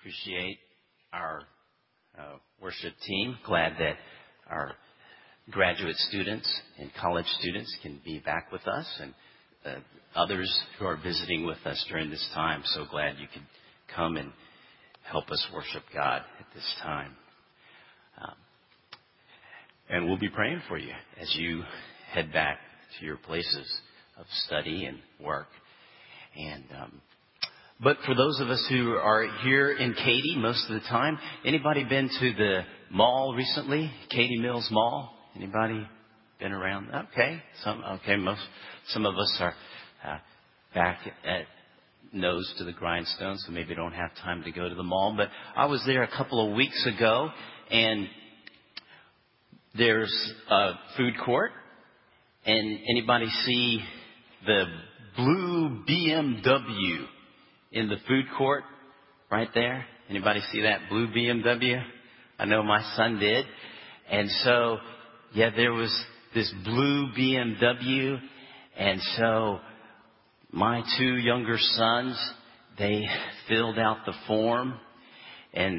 appreciate our worship team. Glad that our graduate students and college students can be back with us, and others who are visiting with us during this time. So glad you could come and help us worship God at this time. And we'll be praying for you as you head back to your places of study and work. And but for those of us who are here in Katy most of the time, anybody been to the mall recently? Katy Mills Mall? Anybody been around? Okay, some of us are back at nose to the grindstone, so maybe don't have time to go to the mall. But I was there a couple of weeks ago, and there's a food court. And anybody see the blue BMW in the food court right there? Anybody see that blue BMW? I know my son did. And so, yeah, there was this blue BMW. And so my two younger sons, they filled out the form and,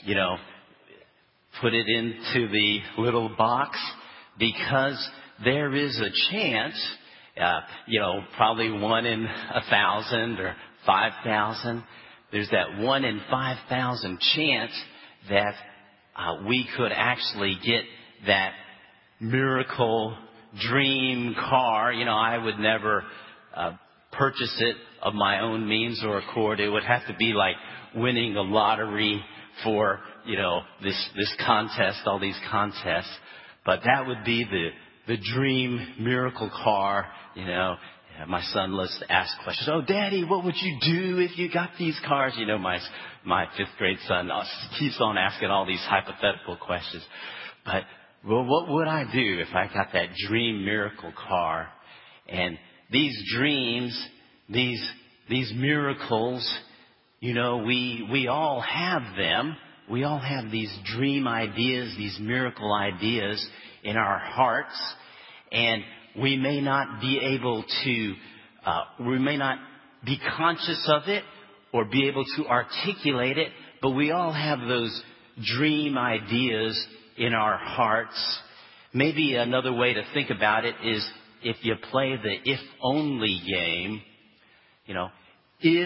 put it into the little box, because there is a chance, probably 1 in 1,000 or 5,000. There's that 1 in 5,000 chance that we could actually get that miracle dream car. I would never purchase it of my own means or accord. It would have to be like winning a lottery for, this contest, all these contests. But that would be the dream miracle car. My son loves to ask questions. Oh, Daddy, what would you do if you got these cars? My 5th grade son keeps on asking all these hypothetical questions. But, what would I do if I got that dream miracle car? And these dreams, these miracles, we all have them. We all have these dream ideas, these miracle ideas in our hearts. And we may not be able to, we may not be conscious of it or be able to articulate it, but we all have those dream ideas in our hearts. Maybe another way to think about it is if you play the if only game, if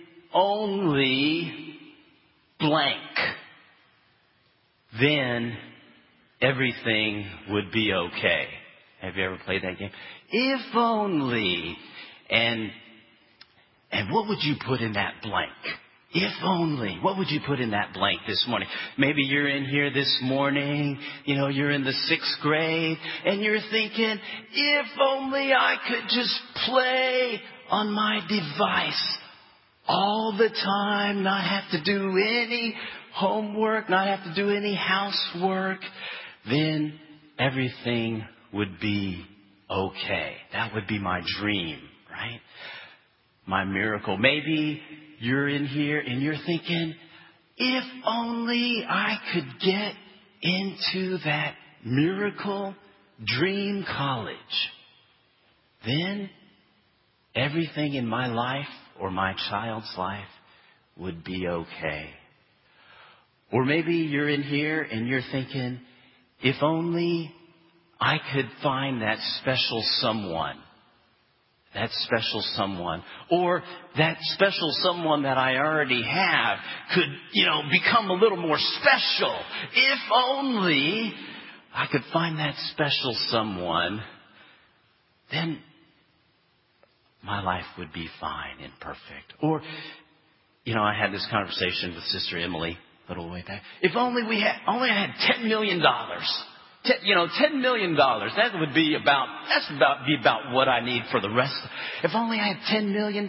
only blank, then everything would be okay. Have you ever played that game? If only. And what would you put in that blank? If only. What would you put in that blank this morning? Maybe you're in here this morning, you're in the 6th grade, and you're thinking, if only I could just play on my device all the time, not have to do any homework, not have to do any housework, then everything would be okay. That would be my dream, right? My miracle. Maybe you're in here and you're thinking, if only I could get into that miracle dream college, then everything in my life or my child's life would be okay. Or maybe you're in here and you're thinking, if only I could find that special someone. That special someone. Or that special someone that I already have could, become a little more special. If only I could find that special someone, then my life would be fine and perfect. Or, I had this conversation with Sister Emily a little way back. If only I had $10 million. $10 million. That would be about what I need for the rest. If only I had $10 million,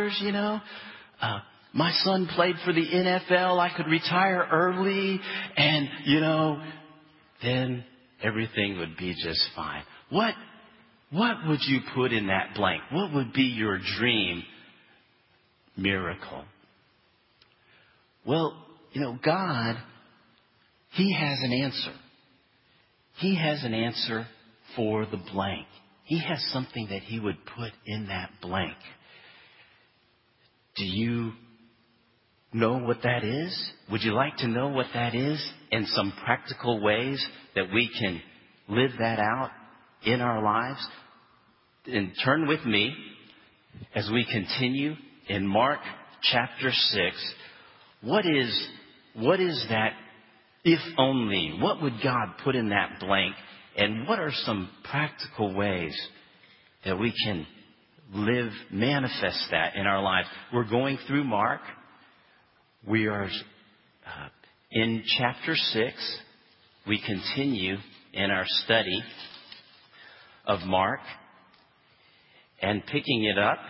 my son played for the NFL. I could retire early and, then everything would be just fine. What would you put in that blank? What would be your dream miracle? Well, God, He has an answer. He has an answer for the blank. He has something that He would put in that blank. Do you know what that is? Would you like to know what that is and some practical ways that we can live that out in our lives? And turn with me as we continue in Mark chapter 6. What is that if only? What would God put in that blank? And what are some practical ways that we can manifest that in our lives? We're going through Mark. We are in chapter 6. We continue in our study of Mark and picking it up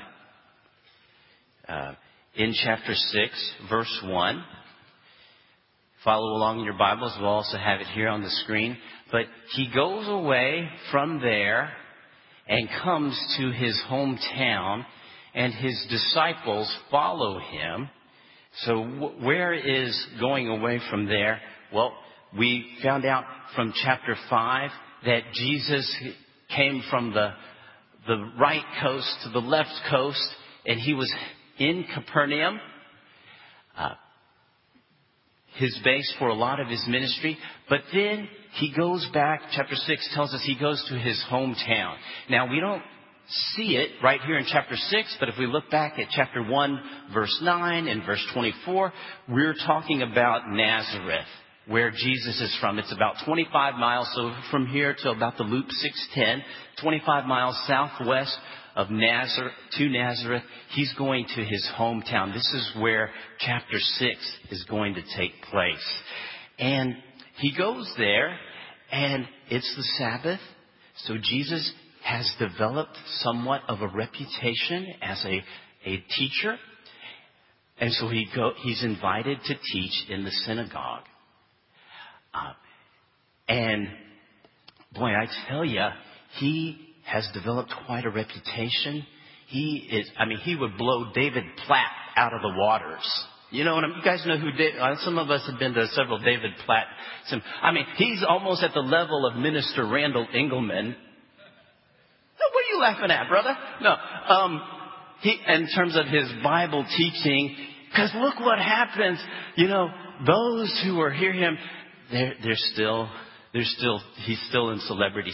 in chapter 6, verse 1. Follow along in your Bibles. We'll also have it here on the screen. But he goes away from there and comes to his hometown, and his disciples follow him. So where is going away from there? Well, we found out from chapter 5 that Jesus came from the right coast to the left coast, and he was in Capernaum, his base for a lot of his ministry. But then he goes back. Chapter 6 tells us he goes to his hometown. Now, we don't see it right here in chapter 6, but if we look back at chapter 1, verse 9 and verse 24, we're talking about Nazareth, where Jesus is from. It's about 25 miles. So from here to about the Loop 610, 25 miles southwest of Nazareth, he's going to his hometown. This is where chapter 6 is going to take place. And he goes there, and it's the Sabbath. So Jesus has developed somewhat of a reputation as a teacher. And so he's invited to teach in the synagogue. And boy, I tell you, he has developed quite a reputation. He would blow David Platt out of the waters. You know, you guys know who some of us have been to several David Platt. He's almost at the level of Minister Randall Engelman. What are you laughing at, brother? No, in terms of his Bible teaching, because look what happens. You know, those who are hear him, he's still in celebrity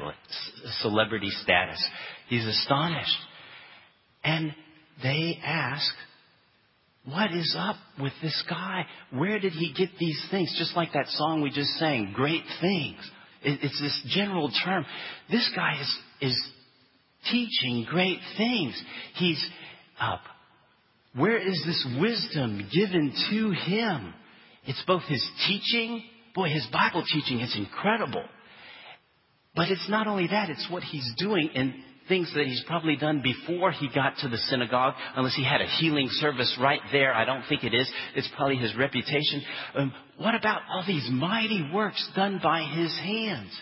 status. He's astonished. And they ask, what is up with this guy? Where did he get these things? Just like that song we just sang, great things. It's this general term. This guy is teaching great things. He's up. Where is this wisdom given to him? It's both his teaching. Boy, his Bible teaching is incredible. But it's not only that, it's what he's doing and things that he's probably done before he got to the synagogue, unless he had a healing service right there. I don't think it is. It's probably his reputation. What about all these mighty works done by his hands?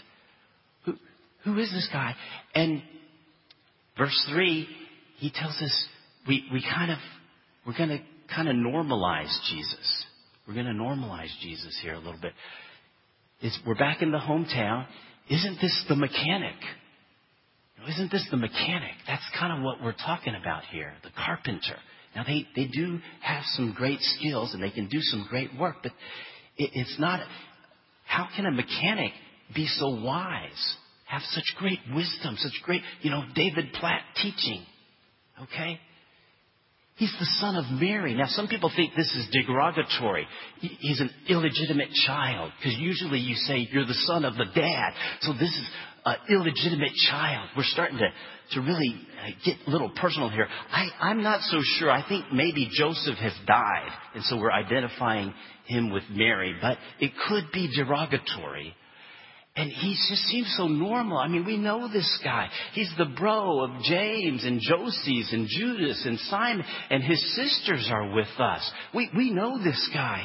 Who is this guy? And verse 3, he tells us we're going to kind of normalize Jesus. We're going to normalize Jesus here a little bit. We're back in the hometown. Isn't this the mechanic? Isn't this the mechanic? That's kind of what we're talking about here, the carpenter. Now, they do have some great skills and they can do some great work, but it's not, how can a mechanic be so wise, have such great wisdom, such great, David Platt teaching? Okay? He's the son of Mary. Now, some people think this is derogatory. He's an illegitimate child, because usually you say you're the son of the dad. So this is an illegitimate child. We're starting to really get a little personal here. I'm not so sure. I think maybe Joseph has died, and so we're identifying him with Mary. But it could be derogatory. And he just seems so normal. We know this guy. He's the bro of James and Joses and Judas and Simon, and his sisters are with us. We know this guy.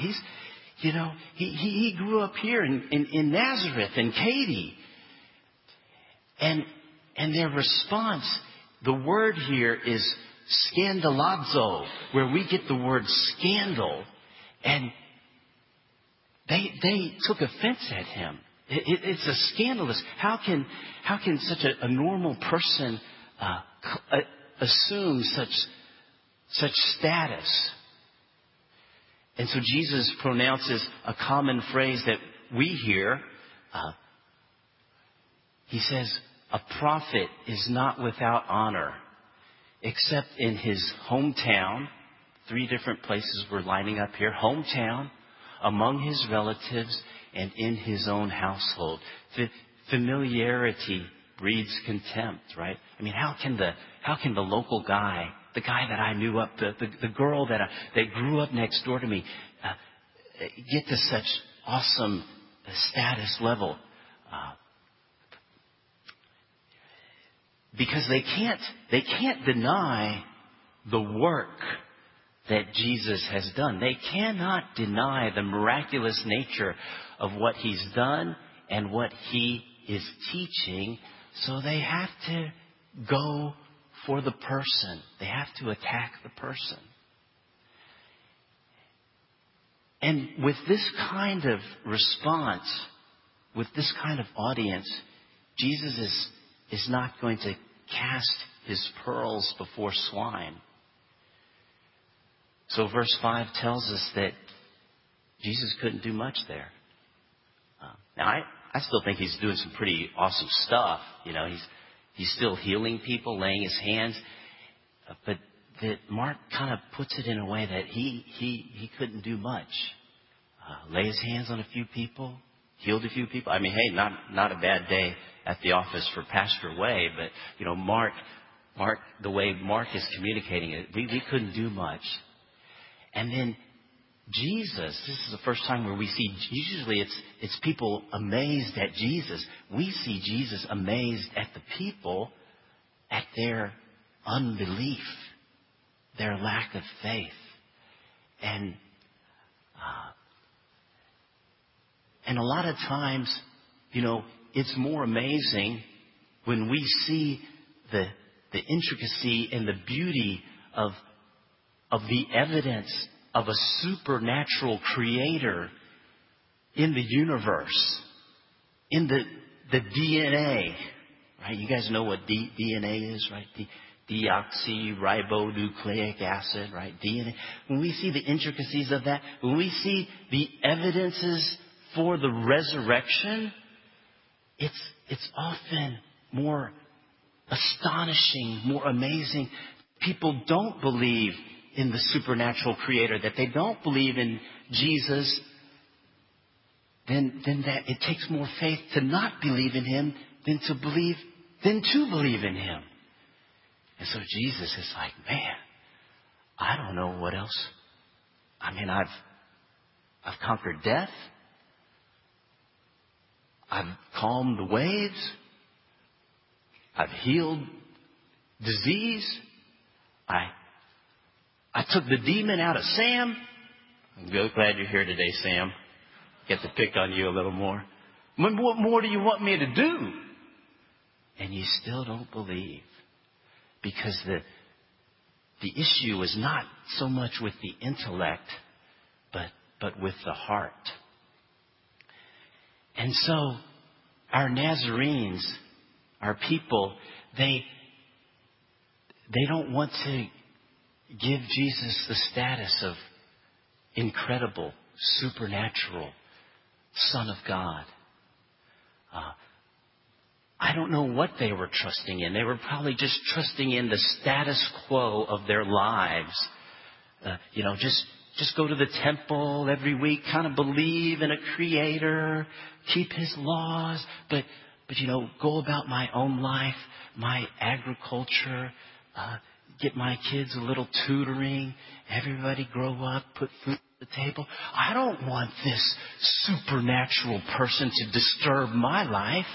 He grew up here in Nazareth and Katy. And their response, the word here is scandalazo, where we get the word scandal. And they took offense at him. It's a scandalous. How can such a normal person assume such status? And so Jesus pronounces a common phrase that we hear. He says, a prophet is not without honor, except in his hometown. 3 different places we're lining up here. Hometown, among his relatives, and in his own household. Familiarity breeds contempt, right? I mean, how can the local guy, the guy that I knew up, the girl that grew up next door to me, get to such awesome status level? Because they can't deny the work that Jesus has done. They cannot deny the miraculous nature of what he's done and what he is teaching. So they have to go for the person. They have to attack the person. And with this kind of response, with this kind of audience, Jesus is not going to cast his pearls before swine. So verse 5 tells us that Jesus couldn't do much there. Now, I still think he's doing some pretty awesome stuff. You know, he's still healing people, laying his hands. But that Mark kind of puts it in a way that he couldn't do much. Lay his hands on a few people, healed a few people. I mean, hey, not a bad day at the office for Pastor Way, but you know, Mark, the way Mark is communicating it, we couldn't do much. And then Jesus, this is the first time where we see, usually it's people amazed at Jesus. We see Jesus amazed at the people, at their unbelief, their lack of faith. And a lot of times, you know, it's more amazing when we see the intricacy and the beauty of the evidence of a supernatural creator in the universe, in the DNA, right? You guys know what DNA is, right? Deoxyribonucleic acid, right? DNA. When we see the intricacies of that, when we see the evidences for the resurrection, it's often more astonishing, more amazing. People don't believe in the supernatural creator, that they don't believe in Jesus, then that it takes more faith to not believe in him than to believe in him. And so Jesus is like, man, I don't know what else. I mean, I've conquered death. I've calmed the waves. I've healed disease. I took the demon out of Sam. I'm glad you're here today, Sam. Get to pick on you a little more. What more do you want me to do? And you still don't believe. Because the issue is not so much with the intellect, but with the heart. And so our Nazarenes, our people, they don't want to give Jesus the status of incredible, supernatural Son of God. I don't know what they were trusting in. They were probably just trusting in the status quo of their lives. Just go to the temple every week, kind of believe in a creator, keep his laws, but go about my own life, my agriculture, get my kids a little tutoring, everybody grow up, put food at the table. I don't want this supernatural person to disturb my life.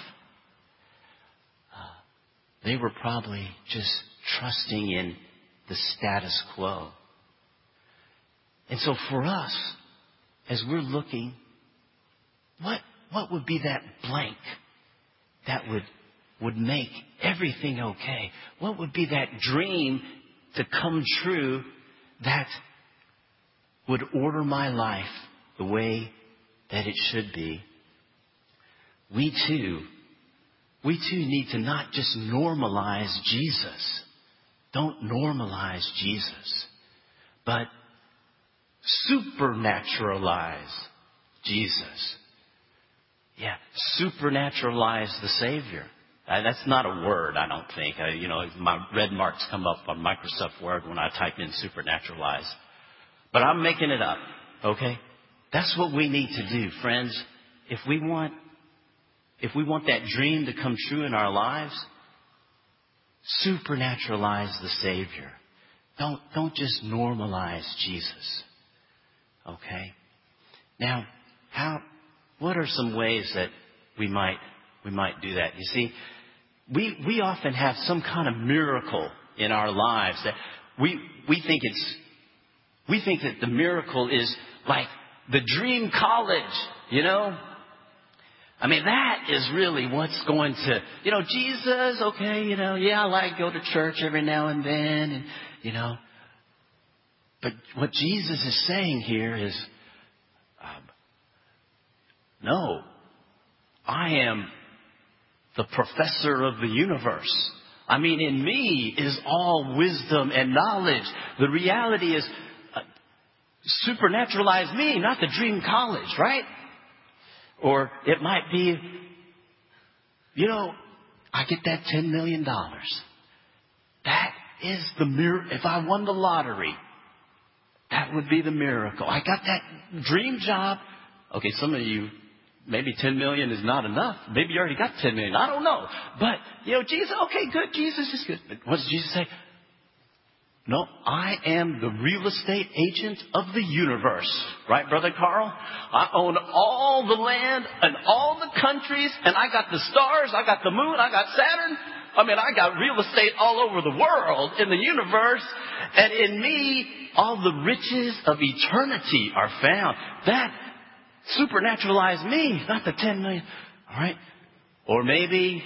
They were probably just trusting in the status quo. And so for us, as we're looking, what would be that blank that would make everything okay? What would be that dream to come true that would order my life the way that it should be? We too need to not just normalize Jesus. Don't normalize Jesus, but supernaturalize Jesus. Yeah, supernaturalize the Savior. That's not a word, I don't think. My red marks come up on Microsoft Word when I type in supernaturalize. But I'm making it up, okay? That's what we need to do, friends. If we want that dream to come true in our lives, supernaturalize the Savior. Don't just normalize Jesus. Okay? Now, what are some ways that we might do that? You see, we often have some kind of miracle in our lives that we think that the miracle is like the dream college, I mean, that is really what's going to, Jesus, okay, I like go to church every now and then, and, but what Jesus is saying here is, no, I am the professor of the universe. I mean, in me is all wisdom and knowledge. The reality is, supernaturalize me, not the dream college, right? Or it might be, I get that $10 million. That is the miracle. If I won the lottery, that would be the miracle. I got that dream job. Okay, some of you, maybe 10 million is not enough. Maybe you already got 10 million. I don't know. But, Jesus, okay, good. Jesus is good. But what does Jesus say? No, I am the real estate agent of the universe. Right, Brother Carl? I own all the land and all the countries, and I got the stars, I got the moon, I got Saturn. I mean, I got real estate all over the world, in the universe, and in me, all the riches of eternity are found. That supernaturalized me, not the 10 million. All right? Or maybe,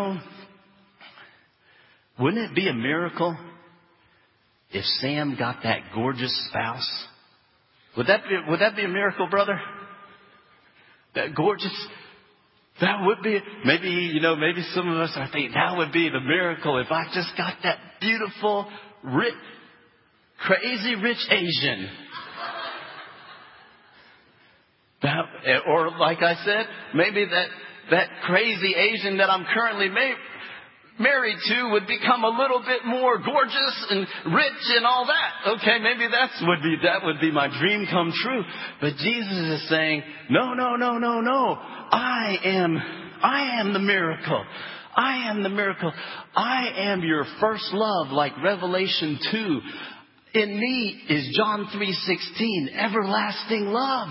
wouldn't it be a miracle if Sam got that gorgeous spouse? Would that be a miracle, brother? That gorgeous, that would be, maybe some of us are thinking that would be the miracle if I just got that beautiful, rich, crazy rich Asian. Or like I said, maybe that crazy Asian that I'm currently married to would become a little bit more gorgeous and rich and all that. Okay, maybe that would be my dream come true. But Jesus is saying, no. I am the miracle. I am the miracle. I am your first love, like Revelation 2. In me is John 3:16, everlasting love.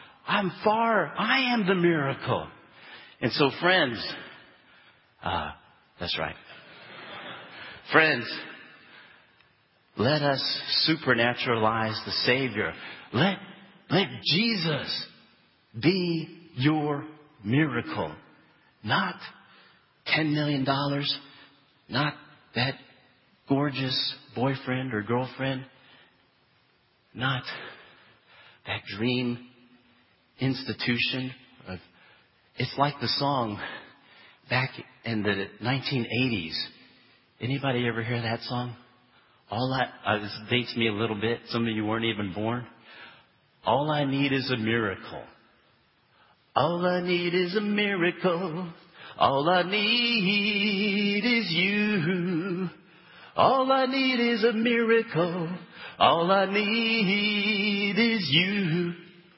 I am the miracle. And so, friends, that's right. Friends, let us supernaturalize the Savior. Let Jesus be your miracle. Not $10 million. Not that gorgeous boyfriend or girlfriend. Not that dream institution. It's like the song back in the 1980s. Anybody ever hear that song? This dates me a little bit. Some of you weren't even born. All I need is a miracle. All I need is a miracle. All I need is you. All I need is a miracle. All I need is you.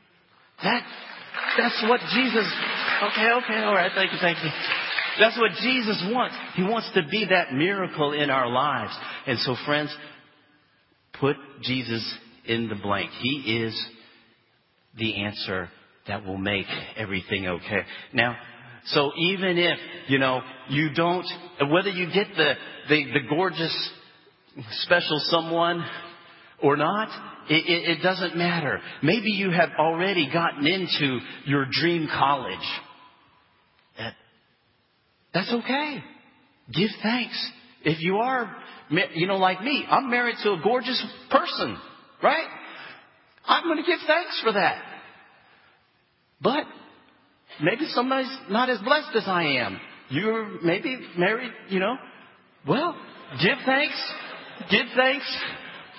That's what Jesus... Okay, all right, thank you. That's what Jesus wants. He wants to be that miracle in our lives. And so, friends, put Jesus in the blank. He is the answer that will make everything okay. Now, so even if, you don't, whether you get the gorgeous, special someone or not, it doesn't matter. Maybe you have already gotten into your dream college. That's okay. Give thanks. If you are, like me, I'm married to a gorgeous person, right? I'm going to give thanks for that. But maybe somebody's not as blessed as I am. You're maybe married, Well, give thanks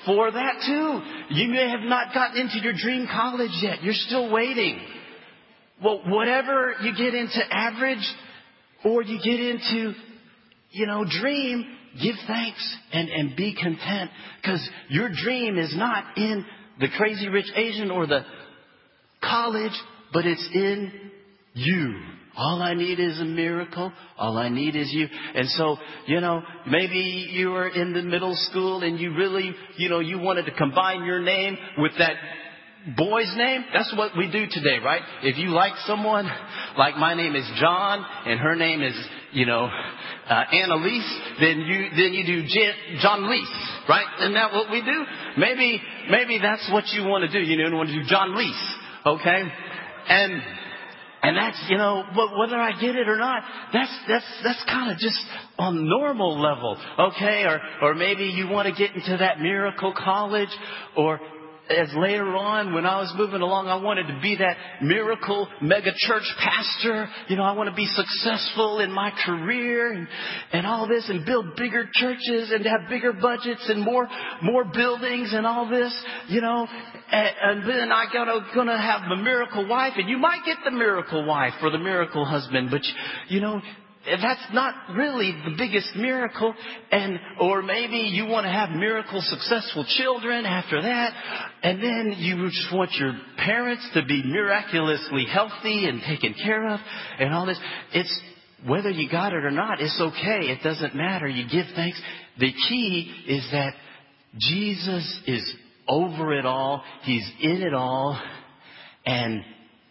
for that too. You may have not gotten into your dream college yet. You're still waiting. Well, whatever you get into average or you get into, dream, give thanks and be content. Because your dream is not in the Crazy Rich Asian or the college, but it's in you. All I need is a miracle. All I need is you. And so, maybe you were in the middle school and you really, you wanted to combine your name with that boy's name. That's what we do today, right? If you like someone, like my name is John and her name is, Annalise, then you do John Lease, right? Isn't that what we do? Maybe that's what you want to do. You want to do John Lease, okay? And that's, but whether I get it or not, that's kind of just on normal level, okay? Or maybe you want to get into that miracle college, or as later on, when I was moving along, I wanted to be that miracle mega church pastor. I want to be successful in my career and all this, and build bigger churches and have bigger budgets and more buildings and all this, and then I gonna have the miracle wife, and you might get the miracle wife or the miracle husband, but that's not really the biggest miracle. Or maybe you want to have miracle successful children after that. And then you just want your parents to be miraculously healthy and taken care of and all this. It's whether you got it or not, it's okay. It doesn't matter. You give thanks. The key is that Jesus is over it all. He's in it all. And,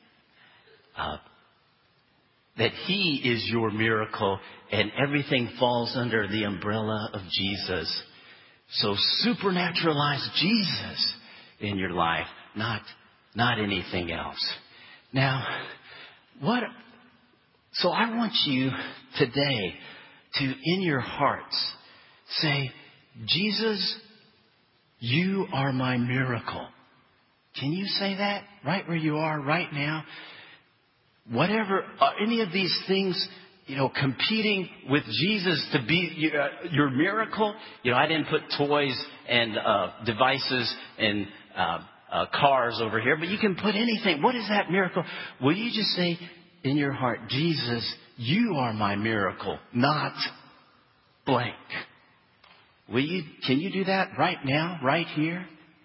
that He is your miracle, and everything falls under the umbrella of Jesus. So supernaturalize Jesus in your life, not anything else. Now, so I want you today to, in your hearts, say, Jesus, you are my miracle. Can you say that right where you are right now? Whatever, any of these things, competing with Jesus to be your miracle. I didn't put toys and devices and cars over here, but you can put anything. What is that miracle? Will you just say in your heart, Jesus, you are my miracle, not blank. Can you do that right now, right here?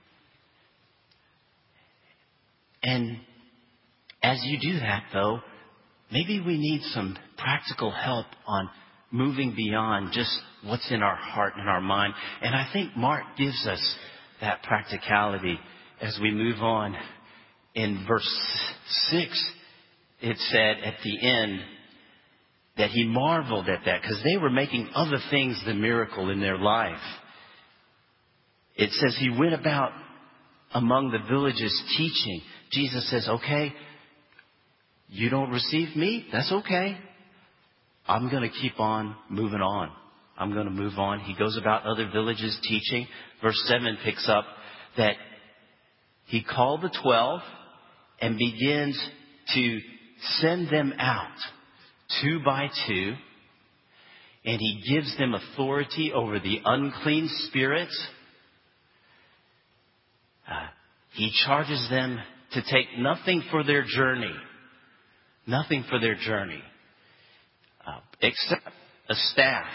And as you do that, though, maybe we need some practical help on moving beyond just what's in our heart and our mind. And I think Mark gives us that practicality as we move on. In verse 6, it said at the end that he marveled at that because they were making other things the miracle in their life. It says he went about among the villages teaching. Jesus says, okay, you don't receive me? That's okay. I'm going to keep on moving on. I'm going to move on. He goes about other villages teaching. Verse 7 picks up that he called the 12 and begins to send them out 2 by 2. And he gives them authority over the unclean spirits. He charges them to take nothing for their journey. Nothing for their journey. Except a staff.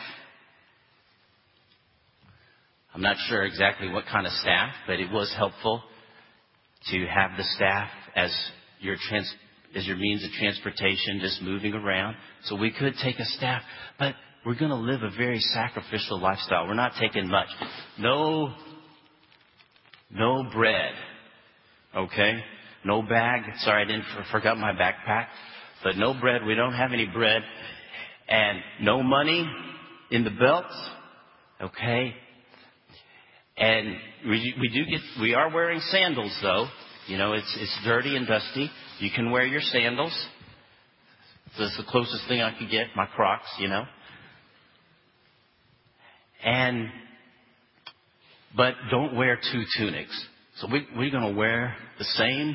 I'm not sure exactly what kind of staff, but it was helpful to have the staff as your means of transportation, just moving around. So we could take a staff, but we're going to live a very sacrificial lifestyle. We're not taking much. No bread. Okay? No bag. Sorry, I forgot my backpack. But no bread. We don't have any bread. And no money in the belts. Okay? And we are wearing sandals though. It's dirty and dusty. You can wear your sandals. That's the closest thing I could get, my Crocs, But don't wear 2 tunics. So we're going to wear the same,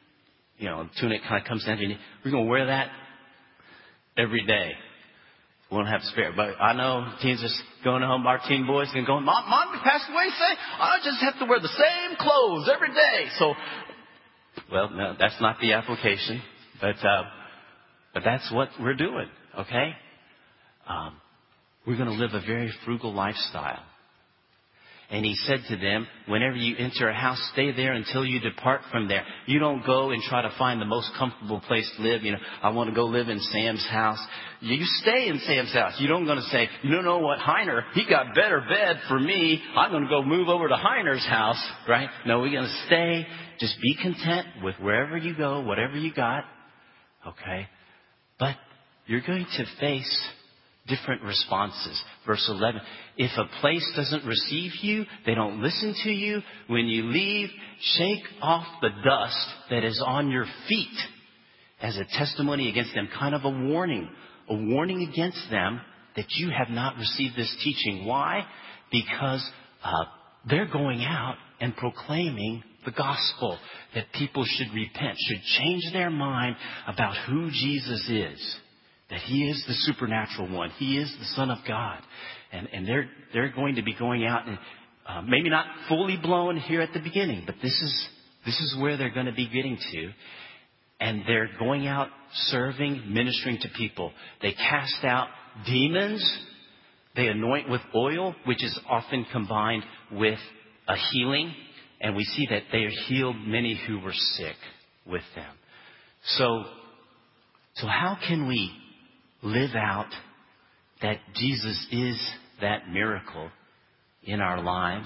tunic kind of comes down to you. We're going to wear that every day. We don't have spare. But I know teens are going home, our teen boys and going, Mom passed away, say, I just have to wear the same clothes every day. So, well, no, that's not the application. But that's what we're doing, okay? We're going to live a very frugal lifestyle. And he said to them, whenever you enter a house, stay there until you depart from there. You don't go and try to find the most comfortable place to live. I want to go live in Sam's house. You stay in Sam's house. You don't going to say, you know what, Heiner, he got better bed for me. I'm going to go move over to Heiner's house, right? No, we're going to stay. Just be content with wherever you go, whatever you got, okay? But you're going to face different responses. Verse 11, if a place doesn't receive you, they don't listen to you, when you leave, shake off the dust that is on your feet as a testimony against them, kind of a warning against them that you have not received this teaching. Why? Because they're going out and proclaiming the gospel, that people should repent, should change their mind about who Jesus is. That He is the supernatural one. He is the Son of God. And they're going to be going out and maybe not fully blown here at the beginning, but this is where they're going to be getting to. And they're going out serving, ministering to people. They cast out demons. They anoint with oil, which is often combined with a healing. And we see that they healed many who were sick with them. So how can we live out that Jesus is that miracle in our lives?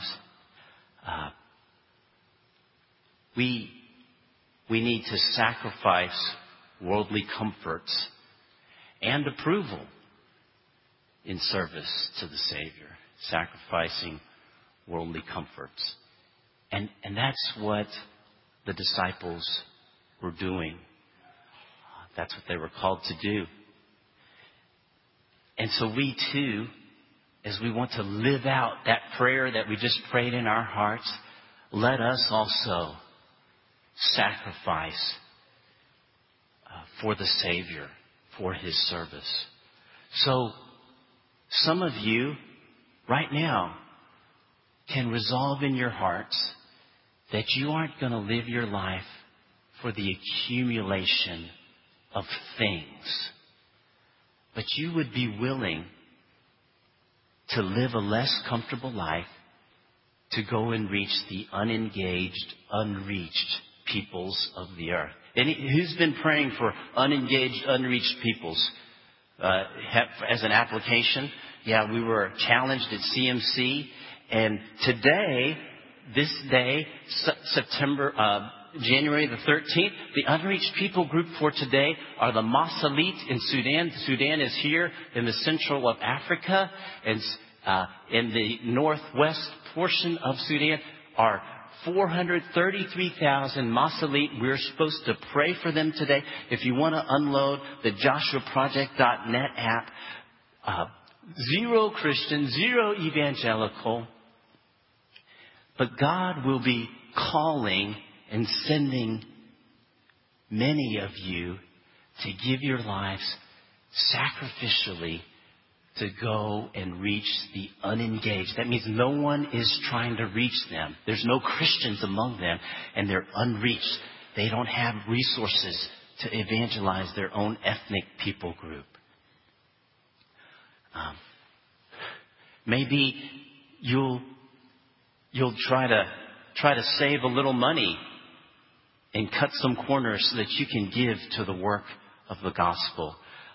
We need to sacrifice worldly comforts and approval in service to the Savior. Sacrificing worldly comforts. And that's what the disciples were doing. That's what they were called to do. And so we too, as we want to live out that prayer that we just prayed in our hearts, let us also sacrifice for the Savior, for His service. So some of you right now can resolve in your hearts that you aren't going to live your life for the accumulation of things. But you would be willing to live a less comfortable life to go and reach the unengaged, unreached peoples of the earth. And who's been praying for unengaged, unreached peoples as an application? Yeah, we were challenged at CMC. And today, this day, January the 13th, the unreached people group for today are the Masalit in Sudan. Sudan is here in the central of Africa. And in the northwest portion of Sudan are 433,000 Masalit. We're supposed to pray for them today. If you want to unload the JoshuaProject.net app, zero Christian, zero evangelical. But God will be calling and sending many of you to give your lives sacrificially to go and reach the unengaged. That means no one is trying to reach them. There's no Christians among them, and they're unreached. They don't have resources to evangelize their own ethnic people group. Maybe you'll try to save a little money and cut some corners so that you can give to the work of the gospel.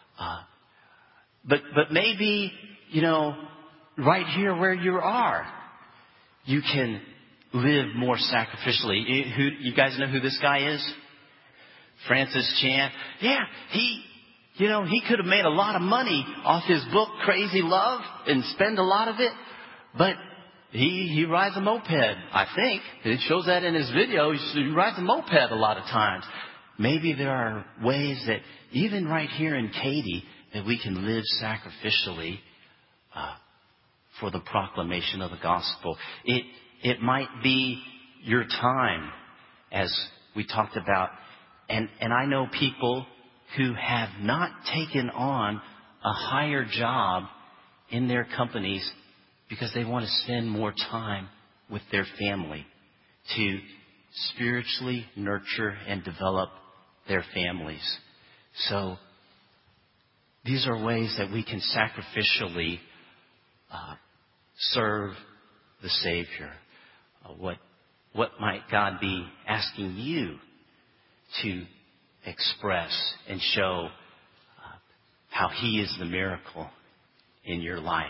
But maybe, right here where you are, you can live more sacrificially. You guys know who this guy is? Francis Chan. Yeah, he could have made a lot of money off his book, Crazy Love, and spend a lot of it. But he rides a moped, I think. It shows that in his video. He rides a moped a lot of times. Maybe there are ways that even right here in Katy that we can live sacrificially for the proclamation of the gospel. It might be your time, as we talked about. And I know people who have not taken on a higher job in their companies because they want to spend more time with their family to spiritually nurture and develop their families. So these are ways that we can sacrificially serve the Savior. What might God be asking you to express and show how He is the miracle in your life?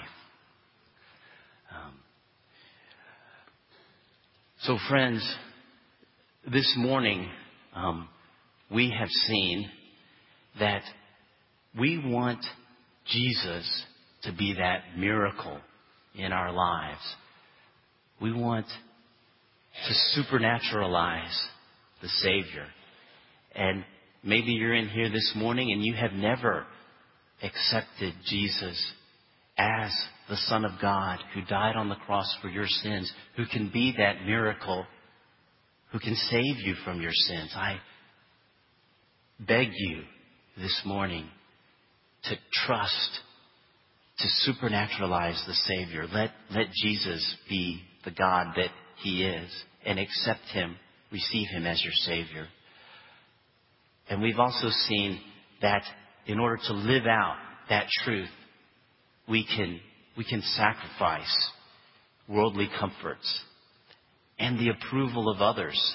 So friends, this morning we have seen that we want Jesus to be that miracle in our lives. We want to supernaturalize the Savior. And maybe you're in here this morning and you have never accepted Jesus as the Son of God who died on the cross for your sins, who can be that miracle, who can save you from your sins. I beg you this morning to trust, to supernaturalize the Savior. Let Jesus be the God that He is and accept Him, receive Him as your Savior. And we've also seen that in order to live out that truth, we can sacrifice worldly comforts and the approval of others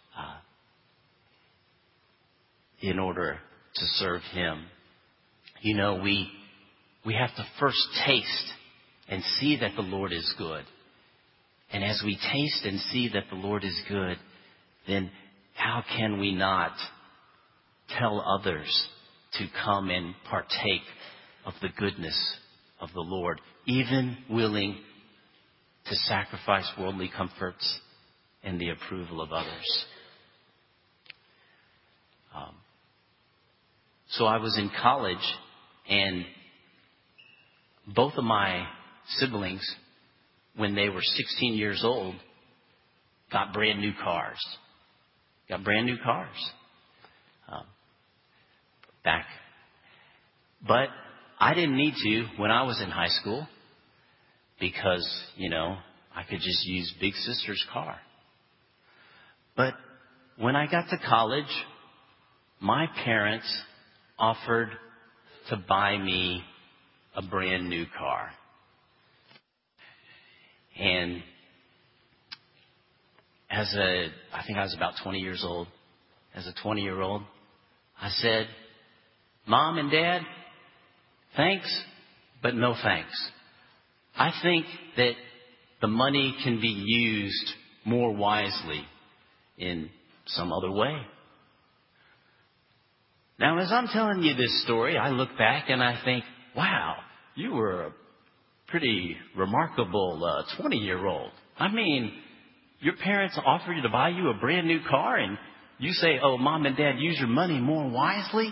in order to serve Him. You know, we have to first taste and see that the Lord is good. And as we taste and see that the Lord is good, then how can we not tell others to come and partake of the goodness of the Lord, even willing to sacrifice worldly comforts and the approval of others? So I was in college, and both of my siblings, when they were 16 years old, got brand new cars. But I didn't need to when I was in high school because, I could just use big sister's car. But when I got to college, my parents offered to buy me a brand new car. And I think I was about 20 years old. As a 20-year-old, I said, Mom and Dad, thanks, but no thanks. I think that the money can be used more wisely in some other way. Now, as I'm telling you this story, I look back and I think, wow, you were a pretty remarkable 20-year-old. I mean, your parents offer you to buy you a brand new car and you say, oh, Mom and Dad, use your money more wisely?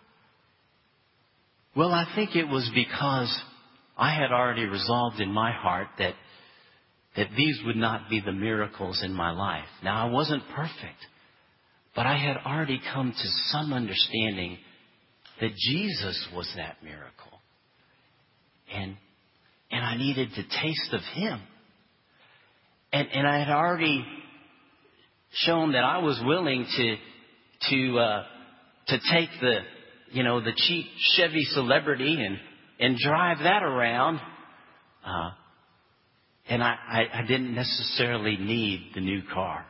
Well, I think it was because I had already resolved in my heart that these would not be the miracles in my life. Now, I wasn't perfect, but I had already come to some understanding that Jesus was that miracle. And I needed to taste of Him. And I had already shown that I was willing to take the cheap Chevy Celebrity and drive that around. And I didn't necessarily need the new car.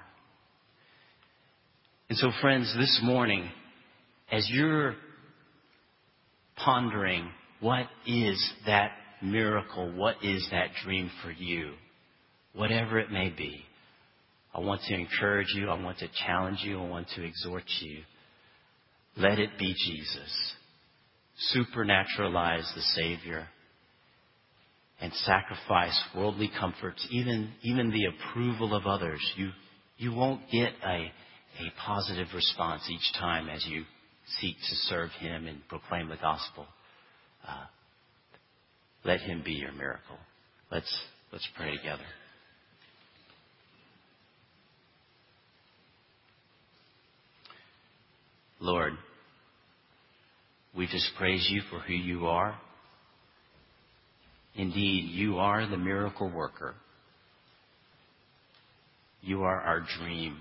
And so, friends, this morning, as you're pondering what is that miracle, what is that dream for you, whatever it may be, I want to encourage you, I want to challenge you, I want to exhort you. Let it be Jesus. Supernaturalize the Savior and sacrifice worldly comforts, even the approval of others. You won't get a positive response each time as you seek to serve Him and proclaim the gospel. Let Him be your miracle. Let's pray together. Lord, we just praise You for who You are. Indeed, you are the miracle worker. You are our dream.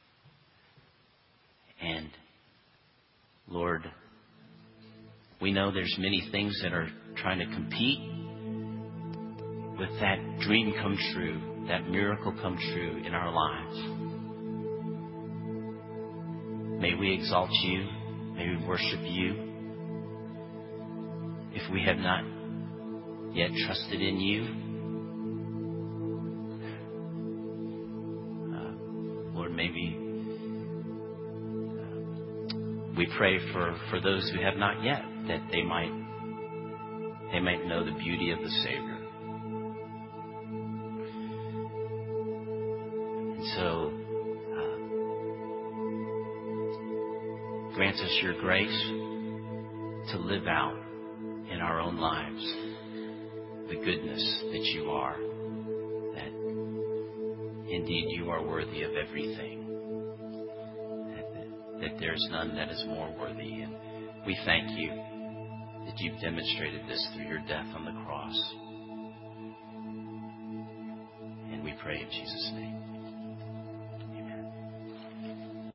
And Lord, we know there's many things that are trying to compete with that dream come true, that miracle come true in our lives. May we exalt you. May we worship you. If we have not yet trusted in you, Lord, maybe we pray for those who have not yet, that they might know the beauty of the Savior. And so, grant us your grace to live out in our own lives the goodness that you are, that indeed you are worthy of everything, that there's none that is more worthy. And we thank you that you've demonstrated this through your death on the cross. And we pray in Jesus' name.